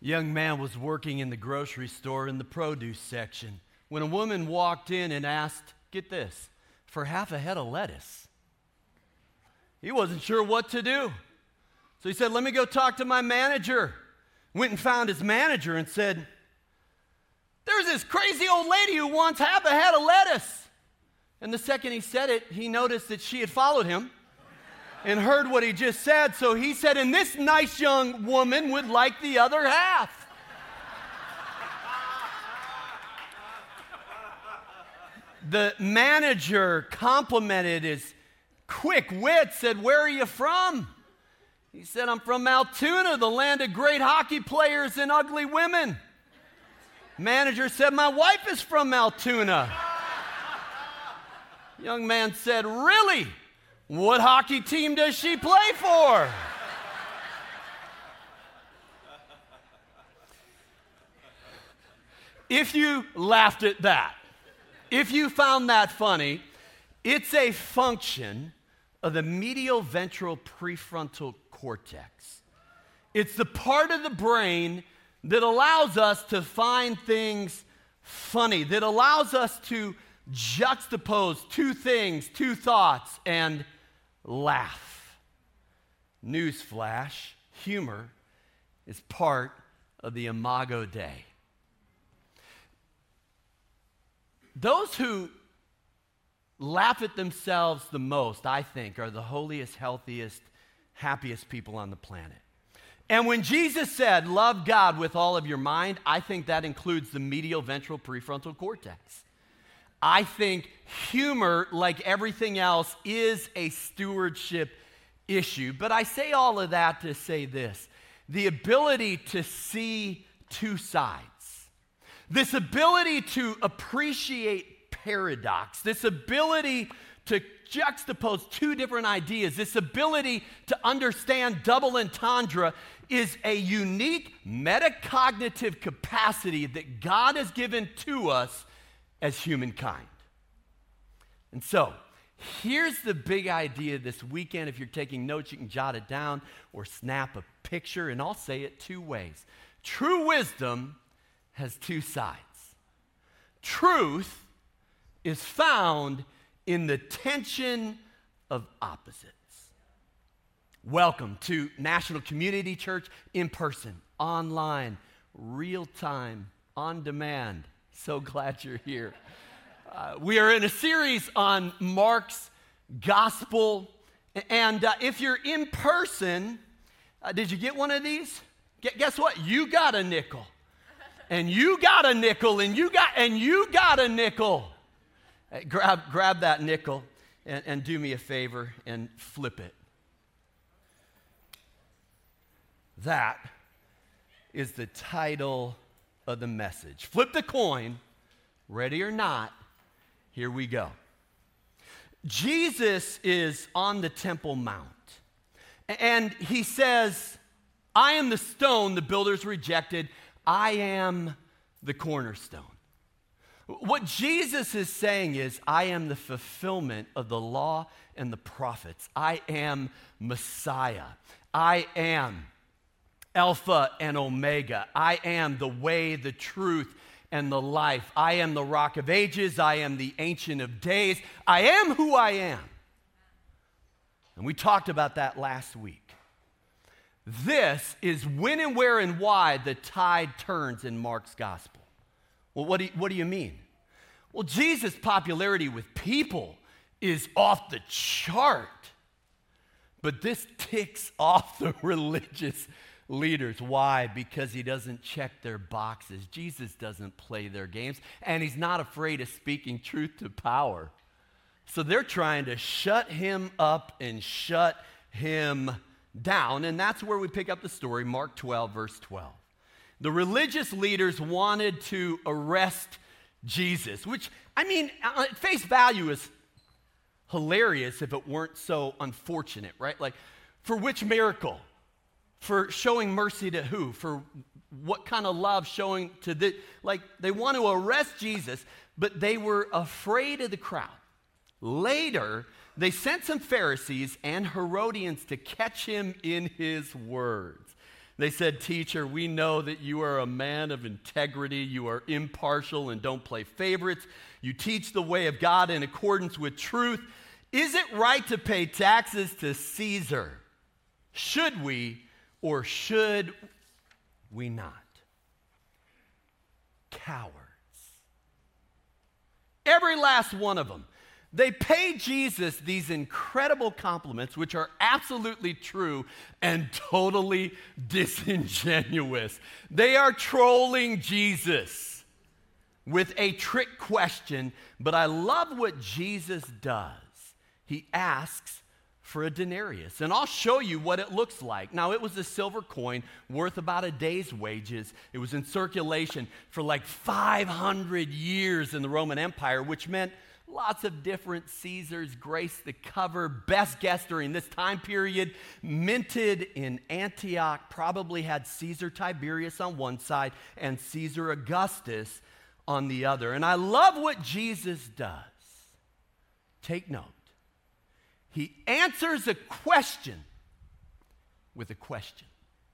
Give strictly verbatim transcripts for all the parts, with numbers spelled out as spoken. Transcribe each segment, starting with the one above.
young man was working in the grocery store in the produce section when a woman walked in and asked, get this, for half a head of lettuce. He wasn't sure what to do. So he said, let me go talk to my manager. Went and found his manager and said, there's this crazy old lady who wants half a head of lettuce. And the second he said it, he noticed that she had followed him and heard what he just said. So he said, and this nice young woman would like the other half. The manager complimented his quick wit, said, where are you from? He said, I'm from Altoona, the land of great hockey players and ugly women. Manager said, my wife is from Altoona. Young man said, really? What hockey team does she play for? If you laughed at that, if you found that funny, it's a function of the medial ventral prefrontal cortex. It's the part of the brain that allows us to find things funny, that allows us to juxtapose two things, two thoughts, and laugh. Newsflash, humor is part of the Imago Dei. Those who laugh at themselves the most, I think, are the holiest, healthiest, happiest people on the planet. And when Jesus said, love God with all of your mind, I think that includes the medial ventral prefrontal cortex. I think humor, like everything else, is a stewardship issue. But I say all of that to say this: the ability to see two sides, this ability to appreciate paradox, this ability to juxtapose two different ideas, this ability to understand double entendre is a unique metacognitive capacity that God has given to us as humankind. And so, here's the big idea this weekend. If you're taking notes, you can jot it down or snap a picture, and I'll say it two ways. True wisdom has two sides. Truth is found in the tension of opposites. Welcome to National Community Church, in person, online, real time, on demand. So glad you're here. Uh, we are in a series on Mark's gospel. And uh, if you're in person, uh, did you get one of these? G- guess what? You got a nickel. And you got a nickel, and you got and you got a nickel. Uh, grab grab that nickel and, and do me a favor and flip it. That is the title of the message. Flip the coin, ready or not, here we go. Jesus is on the Temple Mount, and he says, I am the stone the builders rejected. I am the cornerstone. What Jesus is saying is, I am the fulfillment of the law and the prophets. I am Messiah. I am Alpha and Omega. I am the way, the truth, and the life. I am the Rock of Ages. I am the Ancient of Days. I am who I am. And we talked about that last week. This is when and where and why the tide turns in Mark's gospel. Well, what do you, what do you mean? Well, Jesus' popularity with people is off the chart. But this ticks off the religious leaders. Why? Because he doesn't check their boxes. Jesus doesn't play their games, and he's not afraid of speaking truth to power. So they're trying to shut him up and shut him down, and that's where we pick up the story, Mark twelve, verse twelve. The religious leaders wanted to arrest Jesus, which, I mean, at face value is hilarious if it weren't so unfortunate, right? Like, for which miracle? For showing mercy to who? For what kind of love showing to the, like, they want to arrest Jesus, but they were afraid of the crowd. Later, they sent some Pharisees and Herodians to catch him in his words. They said, "Teacher, we know that you are a man of integrity. You are impartial and don't play favorites. You teach the way of God in accordance with truth. Is it right to pay taxes to Caesar? Should we or should we not?" Cowards. Every last one of them. They pay Jesus these incredible compliments, which are absolutely true and totally disingenuous. They are trolling Jesus with a trick question, but I love what Jesus does. He asks for a denarius, and I'll show you what it looks like. Now, it was a silver coin worth about a day's wages. It was in circulation for like five hundred years in the Roman Empire, which meant lots of different Caesars graced the cover. Best guess during this time period, minted in Antioch, probably had Caesar Tiberius on one side and Caesar Augustus on the other. And I love what Jesus does. Take note. He answers a question with a question.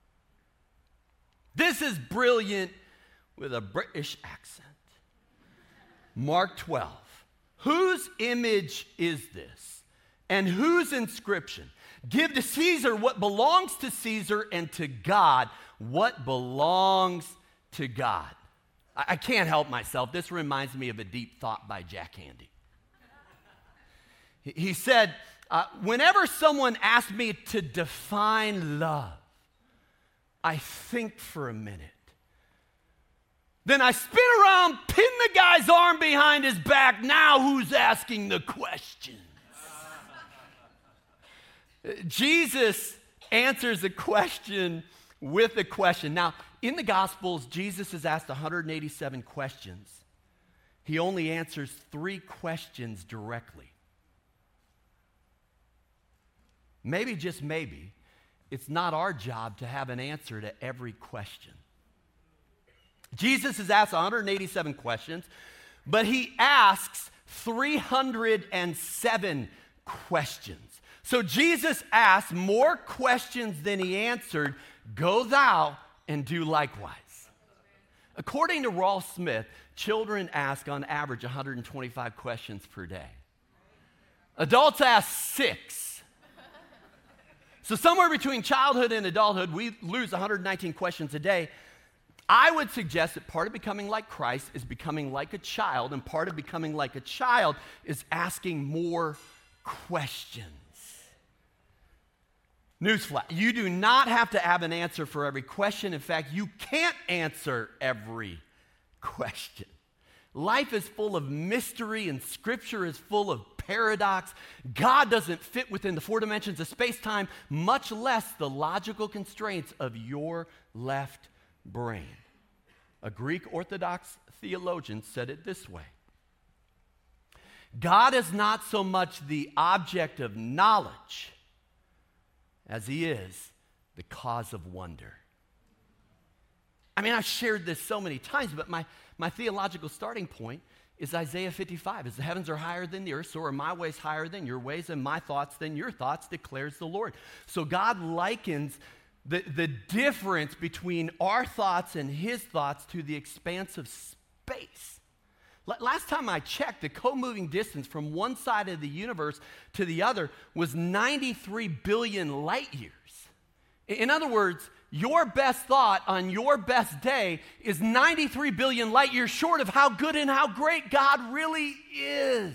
This is brilliant with a British accent. Mark twelve. Whose image is this? And whose inscription? Give to Caesar what belongs to Caesar, and to God what belongs to God. I, I can't help myself. This reminds me of a deep thought by Jack Handey. He, he said, uh, whenever someone asks me to define love, I think for a minute. Then I spin around, pin the guy's arm behind his back. Now who's asking the questions? Jesus answers a question with a question. Now, in the Gospels, Jesus is asked one hundred eighty-seven questions. He only answers three questions directly. Maybe, just maybe, it's not our job to have an answer to every question. Jesus is asked one hundred eighty-seven questions, but he asks three hundred seven questions. So Jesus asked more questions than he answered. Go thou and do likewise. According to Rolf Smith, children ask on average one hundred twenty-five questions per day. Adults ask six. So somewhere between childhood and adulthood, we lose one hundred nineteen questions a day. I would suggest that part of becoming like Christ is becoming like a child, and part of becoming like a child is asking more questions. Newsflash, you do not have to have an answer for every question. In fact, you can't answer every question. Life is full of mystery, and Scripture is full of paradox. God doesn't fit within the four dimensions of space-time, much less the logical constraints of your left brain. A Greek Orthodox theologian said it this way: God is not so much the object of knowledge as he is the cause of wonder. I mean, I've shared this so many times, but my, my theological starting point is Isaiah fifty-five. As the heavens are higher than the earth, so are my ways higher than your ways, and my thoughts than your thoughts, declares the Lord. So God likens The, the difference between our thoughts and his thoughts to the expanse of space. L- last time I checked, the co-moving distance from one side of the universe to the other was ninety-three billion light years. In other words, your best thought on your best day is ninety-three billion light years short of how good and how great God really is.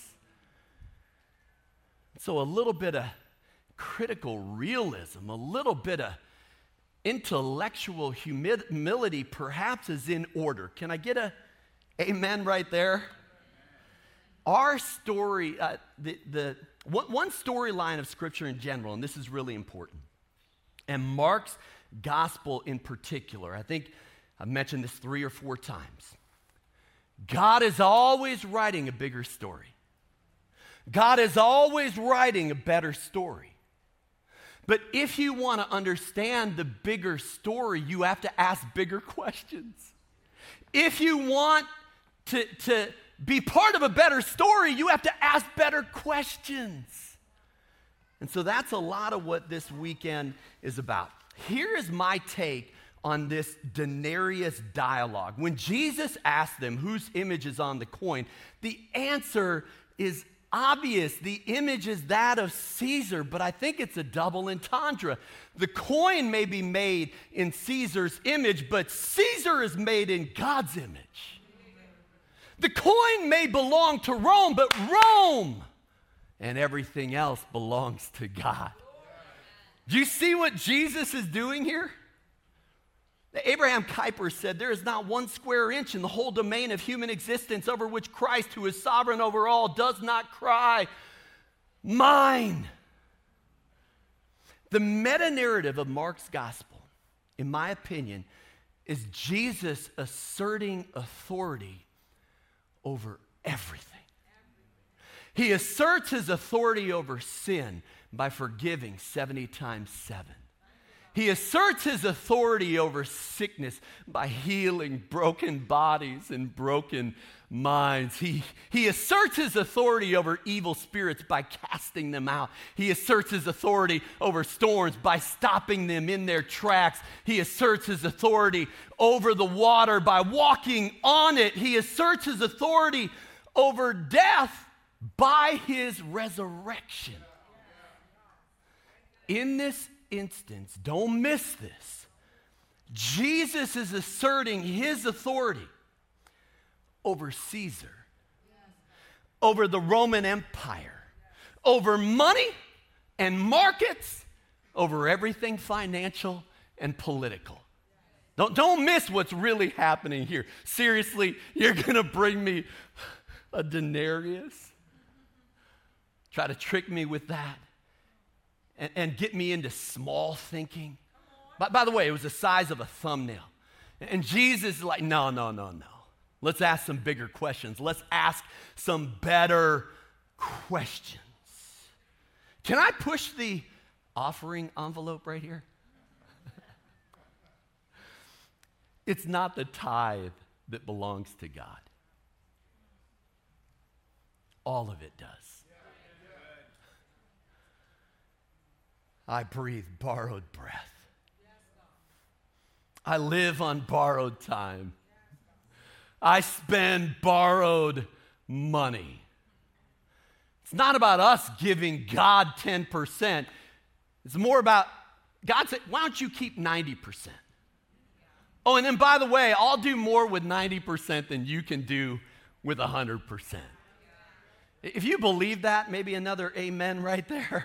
So a little bit of critical realism, a little bit of intellectual humility perhaps is in order. Can I get a amen right there? Our story, uh, the, the one, one storyline of Scripture in general, and this is really important, and Mark's gospel in particular, I think I've mentioned this three or four times. God is always writing a bigger story. God is always writing a better story. But if you want to understand the bigger story, you have to ask bigger questions. If you want to, to be part of a better story, you have to ask better questions. And so that's a lot of what this weekend is about. here is my take on this denarius dialogue. When Jesus asked them whose image is on the coin, the answer is obvious. The image is that of Caesar, but I think it's a double entendre. The coin may be made in Caesar's image, but Caesar is made in God's image. The coin may belong to Rome, but Rome and everything else belongs to God. Do you see what Jesus is doing here? Abraham Kuyper said, there is not one square inch in the whole domain of human existence over which Christ, who is sovereign over all, does not cry, mine. The meta-narrative of Mark's gospel, in my opinion, is Jesus asserting authority over everything. He asserts his authority over sin by forgiving seventy times seven. He asserts his authority over sickness by healing broken bodies and broken minds. He, he asserts his authority over evil spirits by casting them out. He asserts his authority over storms by stopping them in their tracks. He asserts his authority over the water by walking on it. He asserts his authority over death by his resurrection. In this instance, don't miss this, Jesus is asserting his authority over Caesar, over the Roman Empire, over money and markets, over everything financial and political. Don't, don't miss what's really happening here. Seriously, you're going to bring me a denarius? Try to trick me with that? And, and get me into small thinking. By, by the way, it was the size of a thumbnail. And Jesus is like, no, no, no, no. Let's ask some bigger questions. Let's ask some better questions. Can I push the offering envelope right here? It's not the tithe that belongs to God. All of it does. I breathe borrowed breath. I live on borrowed time. I spend borrowed money. It's not about us giving God ten percent. It's more about God said, why don't you keep ninety percent? Oh, and then by the way, I'll do more with ninety percent than you can do with one hundred percent. If you believe that, maybe another amen right there.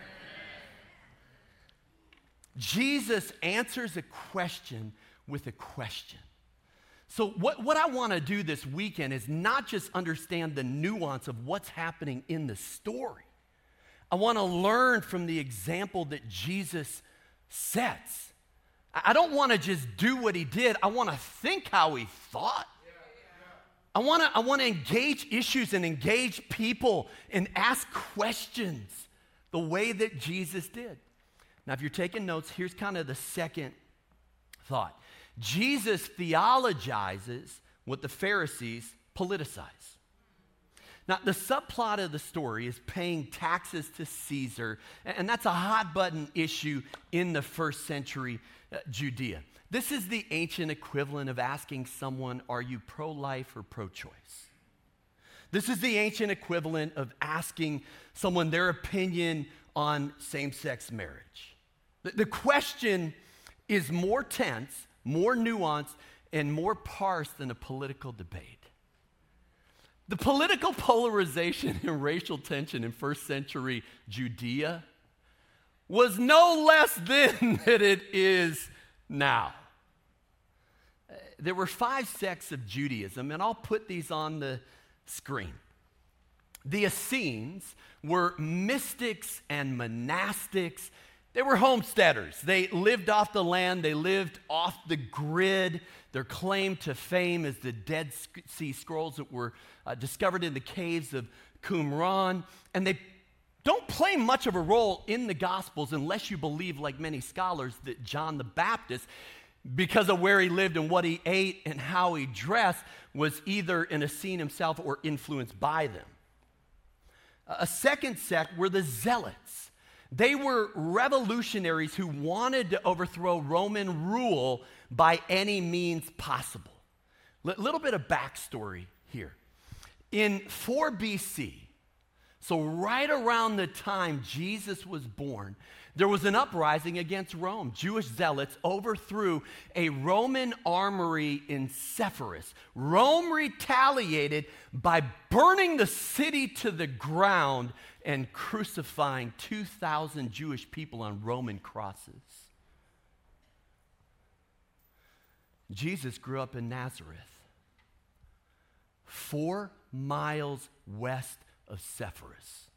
Jesus answers a question with a question. So what, what I want to do this weekend is not just understand the nuance of what's happening in the story. I want to learn from the example that Jesus sets. I don't want to just do what he did. I want to think how he thought. I want to I want to engage issues and engage people and ask questions the way that Jesus did. Now, if you're taking notes, here's kind of the second thought. Jesus theologizes what the Pharisees politicize. Now, the subplot of the story is paying taxes to Caesar, and that's a hot-button issue in the first century uh, Judea. This is the ancient equivalent of asking someone, are you pro-life or pro-choice? This is the ancient equivalent of asking someone their opinion on same-sex marriage. The question is more tense, more nuanced, and more parsed than a political debate. The political polarization and racial tension in first century Judea was no less then than it is now. There were five sects of Judaism, and I'll put these on the screen. The Essenes were mystics and monastics. They were homesteaders. They lived off the land. They lived off the grid. Their claim to fame is the Dead Sea Scrolls that were uh, discovered in the caves of Qumran. And they don't play much of a role in the Gospels unless you believe, like many scholars, that John the Baptist, because of where he lived and what he ate and how he dressed, was either an Essene himself or influenced by them. A second sect were the Zealots. They were revolutionaries who wanted to overthrow Roman rule by any means possible. A L- little bit of backstory here. In four B C, so right around the time Jesus was born, there was an uprising against Rome. Jewish zealots overthrew a Roman armory in Sepphoris. Rome retaliated by burning the city to the ground and crucifying two thousand Jewish people on Roman crosses. Jesus grew up in Nazareth, four miles west of Sepphoris.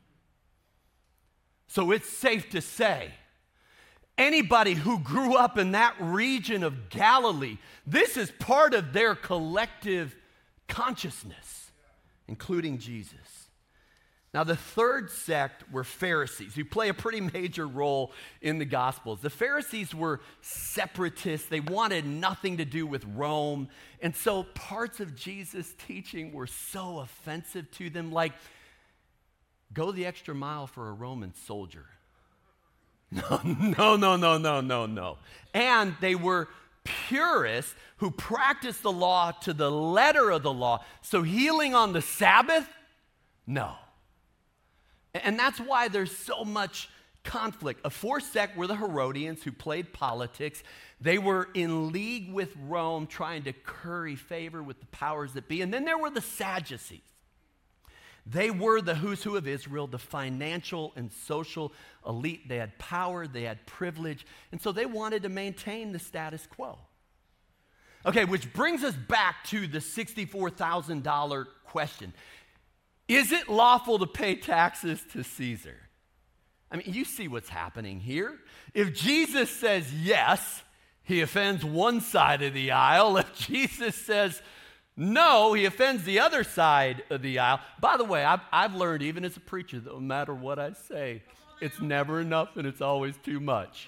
So it's safe to say, anybody who grew up in that region of Galilee, this is part of their collective consciousness, including Jesus. Now, the third sect were Pharisees, who play a pretty major role in the Gospels. The Pharisees were separatists. They wanted nothing to do with Rome. And so parts of Jesus' teaching were so offensive to them, like, go the extra mile for a Roman soldier. No, no, no, no, no, no, no. And they were purists who practiced the law to the letter of the law. So healing on the Sabbath? No. And that's why there's so much conflict. A fourth sect were the Herodians, who played politics. They were in league with Rome, trying to curry favor with the powers that be. And then there were the Sadducees. They were the who's who of Israel, the financial and social elite. They had power, they had privilege, and so they wanted to maintain the status quo. Okay, which brings us back to the sixty-four thousand dollars question. Is it lawful to pay taxes to Caesar? I mean, you see what's happening here. If Jesus says yes, he offends one side of the aisle. If Jesus says no, he offends the other side of the aisle. By the way, I've, I've learned, even as a preacher, that no matter what I say, it's never enough and it's always too much.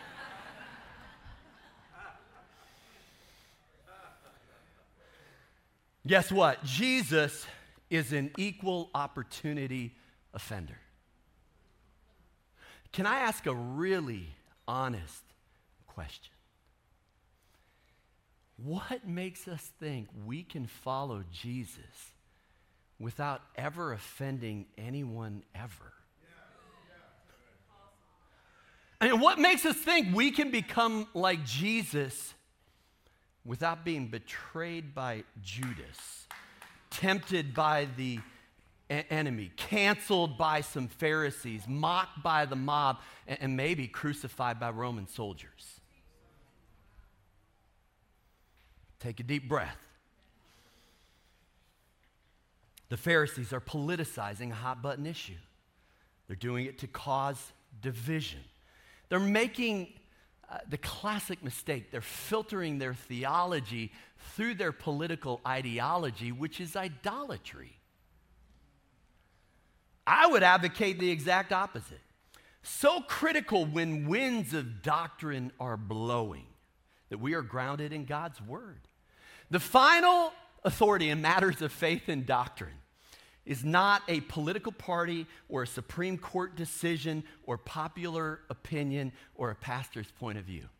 Guess what? Jesus is an equal opportunity offender. Can I ask a really honest question? What makes us think we can follow Jesus without ever offending anyone ever? I mean, what makes us think we can become like Jesus without being betrayed by Judas, tempted by the a- enemy, canceled by some Pharisees, mocked by the mob, and, and maybe crucified by Roman soldiers? Take a deep breath. The Pharisees are politicizing a hot button issue. They're doing it to cause division. They're making uh, the classic mistake. They're filtering their theology through their political ideology, which is idolatry. I would advocate the exact opposite. So critical when winds of doctrine are blowing that we are grounded in God's word. The final authority in matters of faith and doctrine is not a political party or a Supreme Court decision or popular opinion or a pastor's point of view.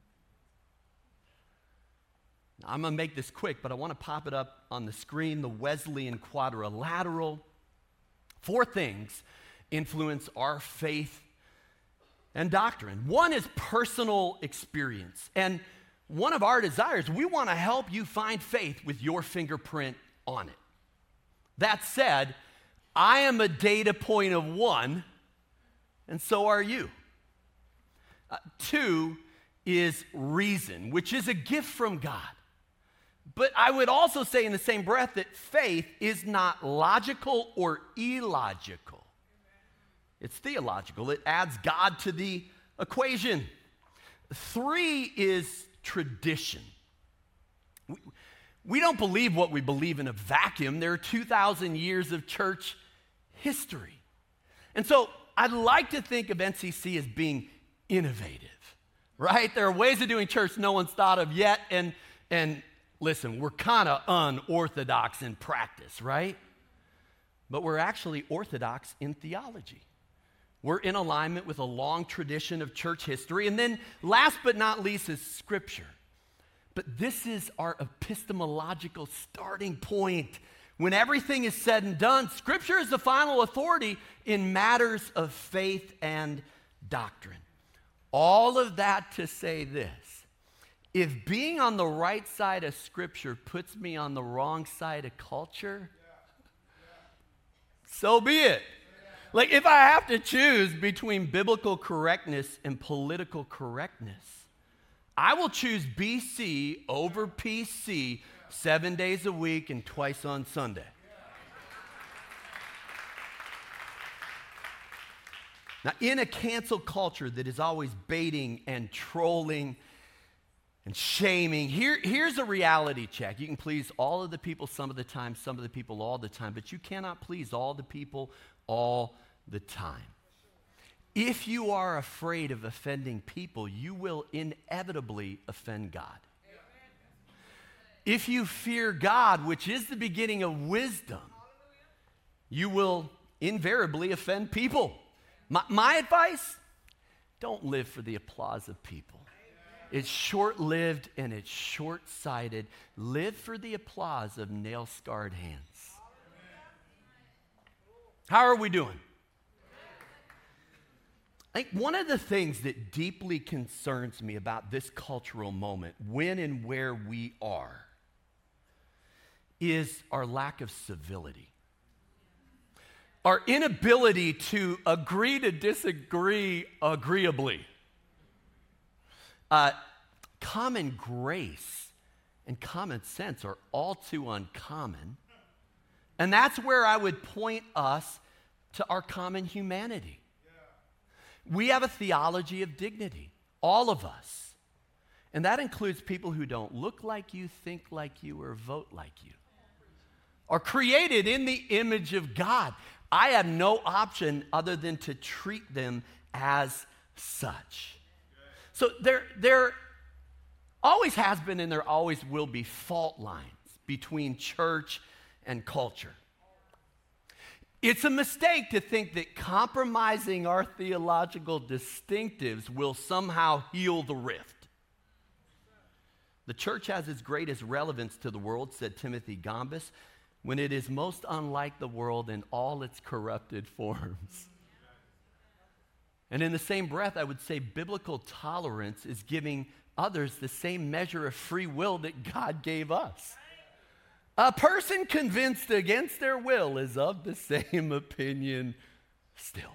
Now, I'm going to make this quick, but I want to pop it up on the screen. The Wesleyan Quadrilateral. Four things influence our faith and doctrine. One is personal experience. And one of our desires, we want to help you find faith with your fingerprint on it. That said, I am a data point of one, and so are you. Uh, two is reason, which is a gift from God. But I would also say in the same breath that faith is not logical or illogical. It's theological. It adds God to the equation. Three is tradition. We, we don't believe what we believe in a vacuum. There are two thousand years of church history. And so I'd like to think of N C C as being innovative, right? There are ways of doing church no one's thought of yet. And, and listen, we're kind of unorthodox in practice, right? But we're actually orthodox in theology. We're in alignment with a long tradition of church history. And then last but not least is Scripture. But this is our epistemological starting point. When everything is said and done, Scripture is the final authority in matters of faith and doctrine. All of that to say this. If being on the right side of Scripture puts me on the wrong side of culture, so be it. Like, if I have to choose between biblical correctness and political correctness, I will choose B C over P C seven days a week and twice on Sunday. Now, in a cancel culture that is always baiting and trolling and shaming, here, here's a reality check. You can please all of the people some of the time, some of the people all the time, but you cannot please all the people all the time. If you are afraid of offending people, you will inevitably offend God. If you fear God, which is the beginning of wisdom, you will invariably offend people. My, my advice, don't live for the applause of people. It's short-lived and it's short-sighted. Live for the applause of nail-scarred hands. How are we doing? I think one of the things that deeply concerns me about this cultural moment, when and where we are, is our lack of civility. Our inability to agree to disagree agreeably. Uh, common grace and common sense are all too uncommon. And that's where I would point us to our common humanity. We have a theology of dignity, all of us. And that includes people who don't look like you, think like you, or vote like you. Are created in the image of God. I have no option other than to treat them as such. So there, there always has been and there always will be fault lines between church and culture. It's a mistake to think that compromising our theological distinctives will somehow heal the rift. The church has its greatest relevance to the world, said Timothy Gombis, when it is most unlike the world in all its corrupted forms. And in the same breath, I would say biblical tolerance is giving others the same measure of free will that God gave us. A person convinced against their will is of the same opinion still.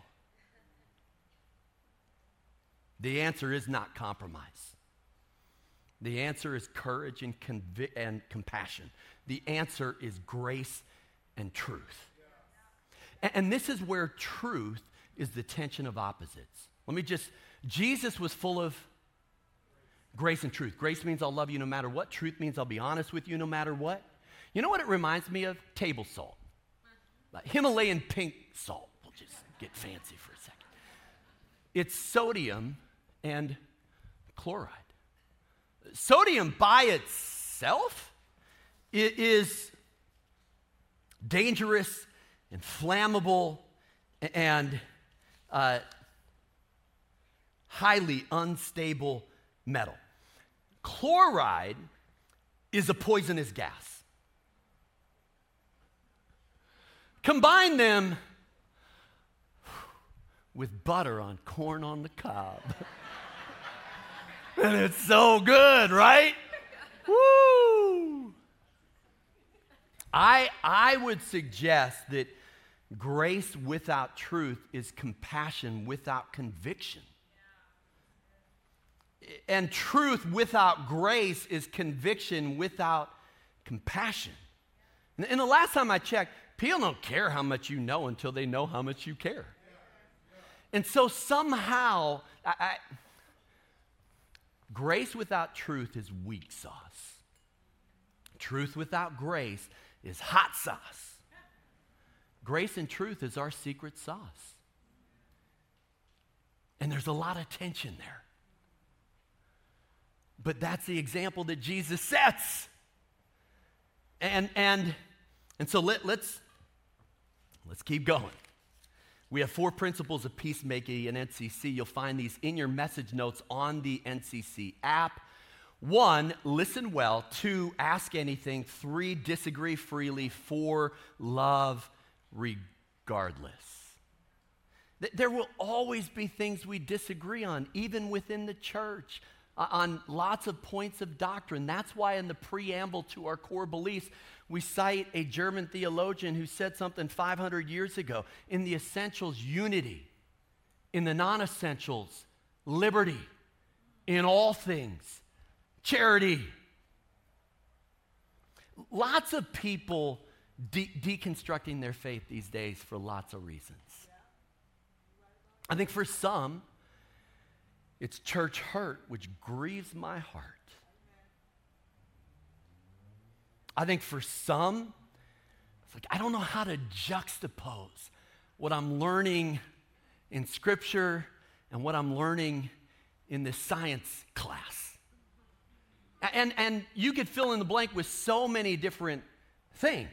The answer is not compromise. The answer is courage and, convi- and compassion. The answer is grace and truth. And, and this is where truth is the tension of opposites. Let me just, Jesus was full of grace and truth. Grace means I'll love you no matter what. Truth means I'll be honest with you no matter what. You know what it reminds me of? Table salt. Like Himalayan pink salt. We'll just get fancy for a second. It's sodium and chloride. Sodium by itself is dangerous and flammable and uh, highly unstable metal. Chloride is a poisonous gas. Combine them with butter on corn on the cob. And it's so good, right? Woo! I, I would suggest that grace without truth is compassion without conviction. And truth without grace is conviction without compassion. And, and the last time I checked, people don't care how much you know until they know how much you care. And so somehow, I, I, grace without truth is weak sauce. Truth without grace is hot sauce. Grace and truth is our secret sauce. And there's a lot of tension there. But that's the example that Jesus sets. And and and so let, let's let's keep going. We have four principles of peacemaking in N C C. You'll find these in your message notes on the N C C app. One, listen well. Two, ask anything. Three, disagree freely. Four, love regardless. There will always be things we disagree on, even within the church, uh, on lots of points of doctrine. That's why in the preamble to our core beliefs, we cite a German theologian who said something five hundred years ago. In the essentials, unity. In the non-essentials, liberty. In all things, charity. Lots of people de- deconstructing their faith these days for lots of reasons. I think for some, it's church hurt, which grieves my heart. I think for some, it's like, I don't know how to juxtapose what I'm learning in Scripture and what I'm learning in this science class. And, and you could fill in the blank with so many different things.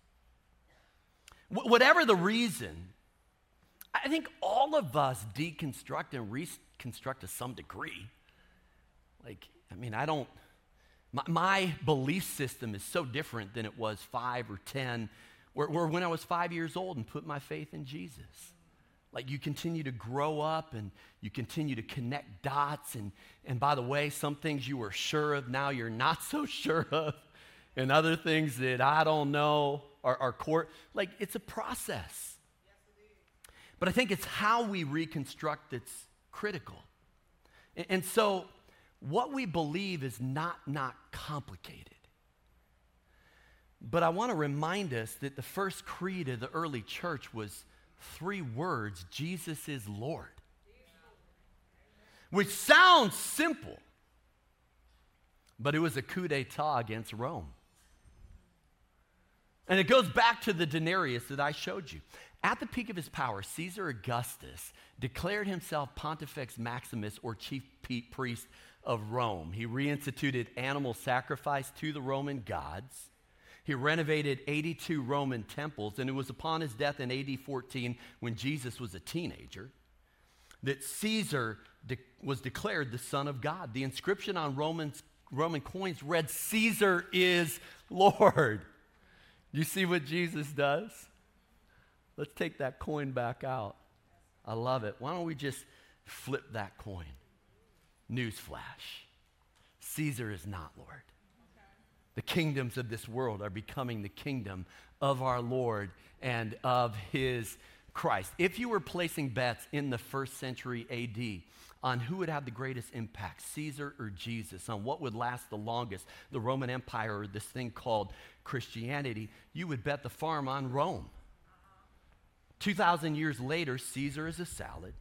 Wh- whatever the reason, I think all of us deconstruct and reconstruct to some degree. Like, I mean, I don't, my, my belief system is so different than it was five or ten, or, or when I was five years old and put my faith in Jesus. Like, you continue to grow up and you continue to connect dots. And, and by the way, some things you were sure of, now you're not so sure of. And other things that I don't know are, are core. Like, it's a process. But I think it's how we reconstruct that's critical. And, and so what we believe is not not complicated. But I want to remind us that the first creed of the early church was three words: Jesus is Lord. Which sounds simple, but it was a coup d'etat against Rome. And it goes back to the denarius that I showed you. At the peak of his power, Caesar Augustus declared himself Pontifex Maximus, or chief priest of Rome. He reinstituted animal sacrifice to the Roman gods. He renovated eighty-two Roman temples, and it was upon his death in A D fourteen, when Jesus was a teenager, that Caesar de- was declared the Son of God. The inscription on Romans, Roman coins read, "Caesar is Lord." You see what Jesus does? Let's take that coin back out. I love it. Why don't we just flip that coin? Newsflash. Caesar is not Lord. The kingdoms of this world are becoming the kingdom of our Lord and of his Christ. If you were placing bets in the first century A D on who would have the greatest impact, Caesar or Jesus, on what would last the longest, the Roman Empire or this thing called Christianity, you would bet the farm on Rome. two thousand years later, Caesar is a salad.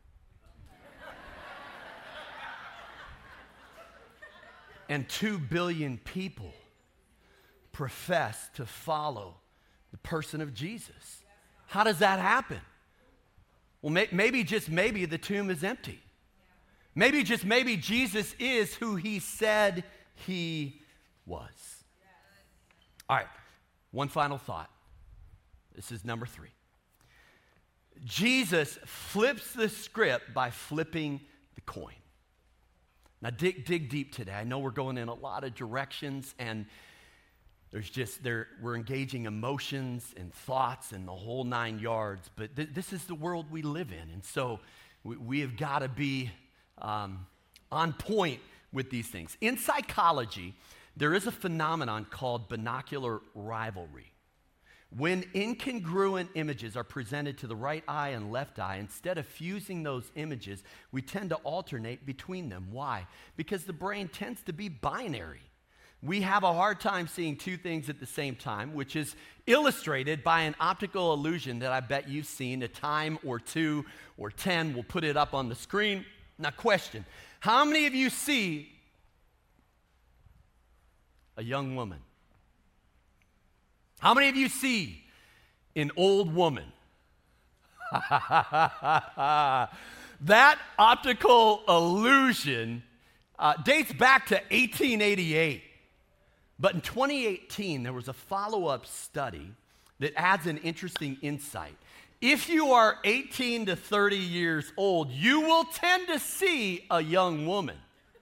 And two billion people profess to follow the person of Jesus. How does that happen? Well, may, maybe, just maybe, the tomb is empty. Maybe, just maybe, Jesus is who he said he was. All right, one final thought. This is number three. Jesus flips the script by flipping the coin. Now, dig, dig deep today. I know we're going in a lot of directions, and there's just, there, we're engaging emotions and thoughts and the whole nine yards, but th- this is the world we live in, and so we, we have got to be um, on point with these things. In psychology, there is a phenomenon called binocular rivalry. When incongruent images are presented to the right eye and left eye, instead of fusing those images, we tend to alternate between them. Why? Because the brain tends to be binary. We have a hard time seeing two things at the same time, which is illustrated by an optical illusion that I bet you've seen a time or two or ten. We'll put it up on the screen. Now, question, how many of you see a young woman? How many of you see an old woman? That optical illusion uh, dates back to eighteen eighty-eight. But in twenty eighteen, there was a follow-up study that adds an interesting insight. If you are eighteen to thirty years old, you will tend to see a young woman.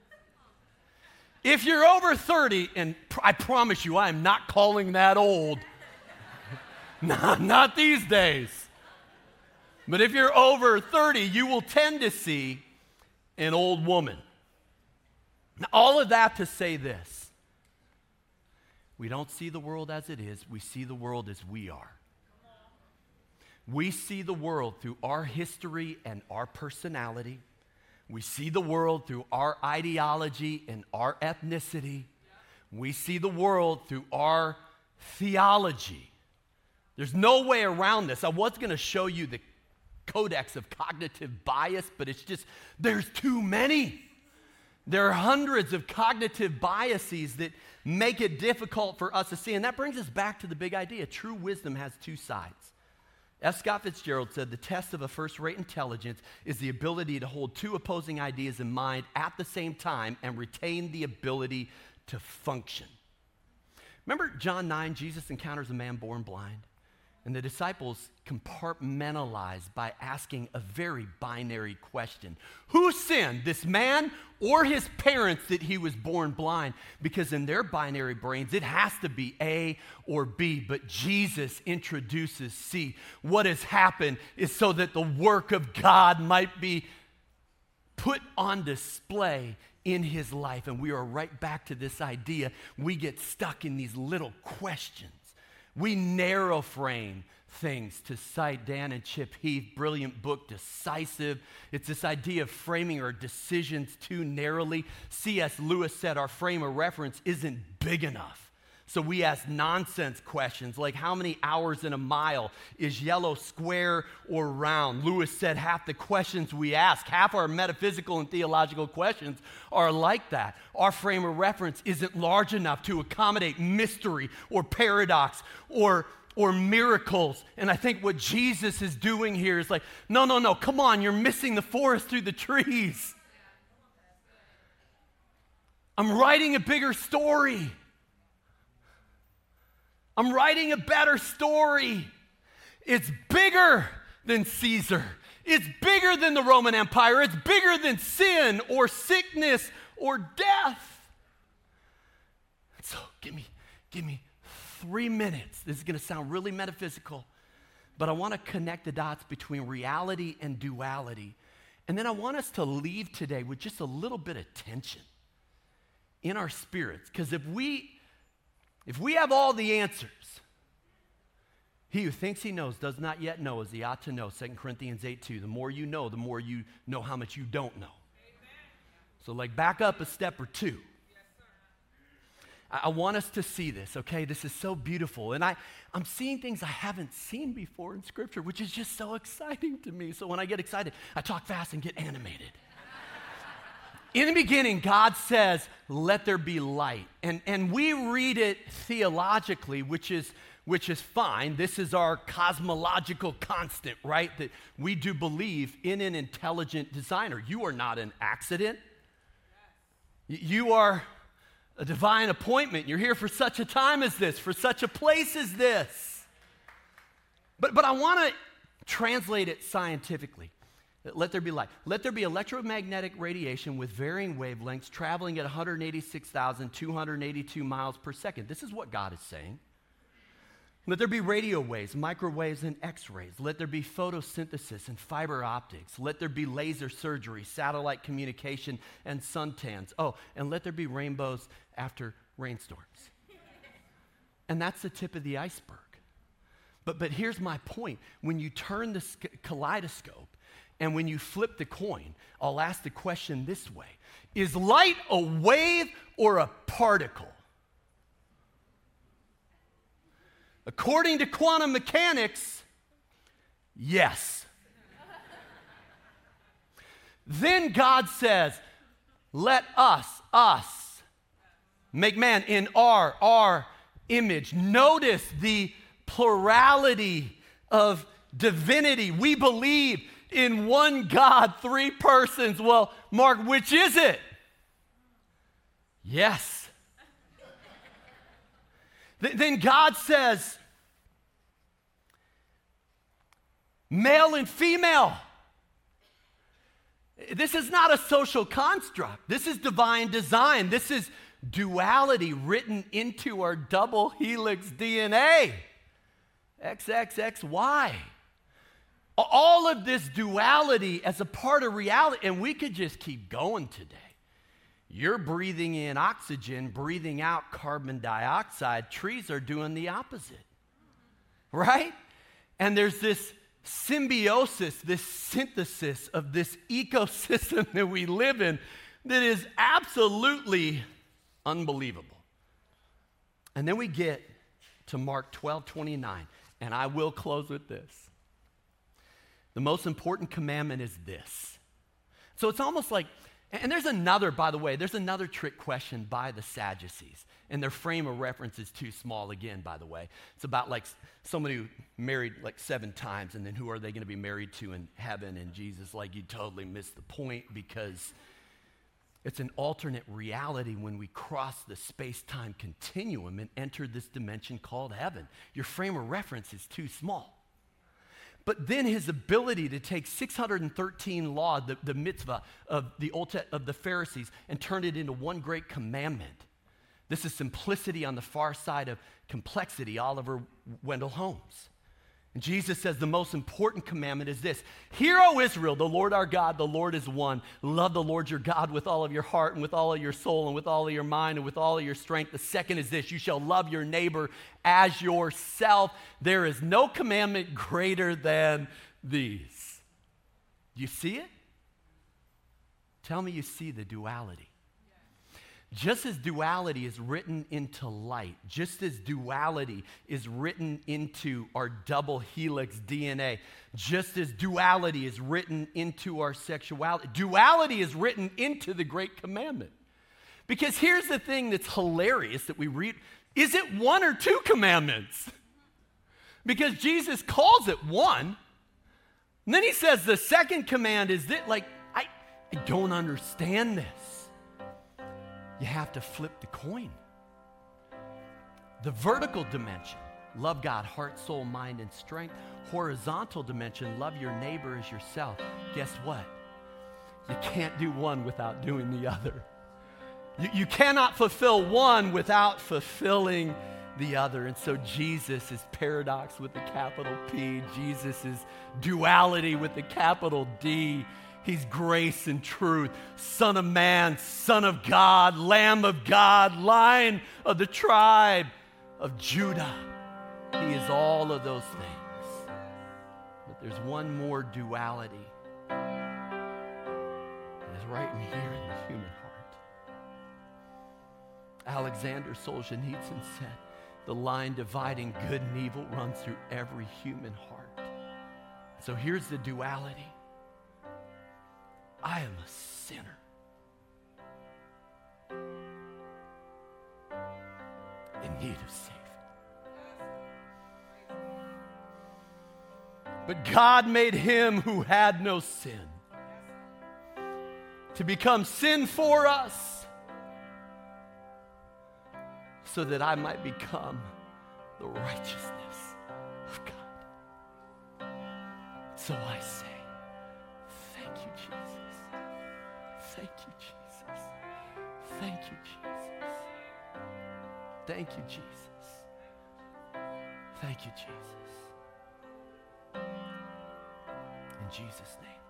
If you're over thirty, and I promise you, I am not calling that old. not, not these days. But if you're over thirty, you will tend to see an old woman. Now, all of that to say this. We don't see the world as it is. We see the world as we are. We see the world through our history and our personality. We see the world through our ideology and our ethnicity. We see the world through our theology. There's no way around this. I was going to show you the codex of cognitive bias, but it's just, there's too many. There are hundreds of cognitive biases that make it difficult for us to see. And that brings us back to the big idea. True wisdom has two sides. F. Scott Fitzgerald said, the test of a first-rate intelligence is the ability to hold two opposing ideas in mind at the same time and retain the ability to function. Remember John nine, Jesus encounters a man born blind? And the disciples compartmentalize by asking a very binary question. Who sinned, this man or his parents, that he was born blind? Because in their binary brains, it has to be A or B. But Jesus introduces C. What has happened is so that the work of God might be put on display in his life. And we are right back to this idea. We get stuck in these little questions. We narrow frame things, to cite Dan and Chip Heath, brilliant book, Decisive. It's this idea of framing our decisions too narrowly. C S Lewis said our frame of reference isn't big enough. So we ask nonsense questions like how many hours in a mile? Is yellow square or round? Lewis said half the questions we ask, half our metaphysical and theological questions are like that. Our frame of reference isn't large enough to accommodate mystery or paradox or, or miracles. And I think what Jesus is doing here is like, no, no, no, come on, you're missing the forest through the trees. I'm writing a bigger story. I'm writing a better story. It's bigger than Caesar. It's bigger than the Roman Empire. It's bigger than sin or sickness or death. So give me, give me three minutes. This is going to sound really metaphysical, but I want to connect the dots between reality and duality. And then I want us to leave today with just a little bit of tension in our spirits. Because if we If we have all the answers, he who thinks he knows does not yet know as he ought to know. Second Corinthians eight two. The more you know, the more you know how much you don't know. Amen. So like back up a step or two. Yes, I, I want us to see this, okay? This is so beautiful. And I, I'm seeing things I haven't seen before in Scripture, which is just so exciting to me. So when I get excited, I talk fast and get animated. In the beginning, God says, let there be light. And, and we read it theologically, which is, which is fine. This is our cosmological constant, right? That we do believe in an intelligent designer. You are not an accident. You are a divine appointment. You're here for such a time as this, for such a place as this. But, but I want to translate it scientifically. Let there be light. Let there be electromagnetic radiation with varying wavelengths traveling at one hundred eighty-six thousand two hundred eighty-two miles per second. This is what God is saying. Let there be radio waves, microwaves, and X-rays. Let there be photosynthesis and fiber optics. Let there be laser surgery, satellite communication, and suntans. Oh, and let there be rainbows after rainstorms. And that's the tip of the iceberg. But, but here's my point. When you turn the kaleidoscope, and when you flip the coin, I'll ask the question this way. Is light a wave or a particle? According to quantum mechanics, yes. Then God says, let us, us, make man in our, our image. Notice the plurality of divinity. We believe in one God, three persons. Well, Mark, which is it? Yes. Th- then God says, male and female. This is not a social construct. This is divine design. This is duality written into our double helix D N A. X X X Y. All of this duality as a part of reality, and we could just keep going today. You're breathing in oxygen, breathing out carbon dioxide. Trees are doing the opposite, right? And there's this symbiosis, this synthesis of this ecosystem that we live in that is absolutely unbelievable. And then we get to Mark twelve twenty-nine, and I will close with this. The most important commandment is this. So it's almost like, and there's another, by the way, there's another trick question by the Sadducees. And their frame of reference is too small again, by the way. It's about like somebody who married like seven times, and then who are they going to be married to in heaven? And Jesus, like, you totally missed the point, because it's an alternate reality when we cross the space-time continuum and enter this dimension called heaven. Your frame of reference is too small. But then his ability to take six hundred thirteen law, the, the mitzvah of the Old Te- of the Pharisees, and turn it into one great commandment. This is simplicity on the far side of complexity, Oliver Wendell Holmes. And Jesus says the most important commandment is this: Hear, O Israel, the Lord our God, the Lord is one. Love the Lord your God with all of your heart and with all of your soul and with all of your mind and with all of your strength. The second is this: you shall love your neighbor as yourself. There is no commandment greater than these. Do you see it? Tell me you see the duality. Just as duality is written into light, just as duality is written into our double helix D N A, just as duality is written into our sexuality, duality is written into the Great Commandment. Because here's the thing that's hilarious that we read: is it one or two commandments? Because Jesus calls it one, and then he says the second command is that, like, I, I don't understand this. You have to flip the coin. The vertical dimension, love God, heart, soul, mind, and strength. Horizontal dimension, love your neighbor as yourself. Guess what? You can't do one without doing the other. You, you cannot fulfill one without fulfilling the other. And so Jesus is paradox with the capital P. Jesus is duality with the capital D. He's grace and truth, Son of Man, Son of God, Lamb of God, Lion of the tribe of Judah. He is all of those things. But there's one more duality. And it's right in here in the human heart. Alexander Solzhenitsyn said, the line dividing good and evil runs through every human heart. So here's the duality. I am a sinner in need of Savior. But God made him who had no sin to become sin for us, so that I might become the righteousness of God. So I say, thank you, Jesus. Thank you, Jesus. Thank you, Jesus. Thank you, Jesus. Thank you, Jesus. In Jesus' name.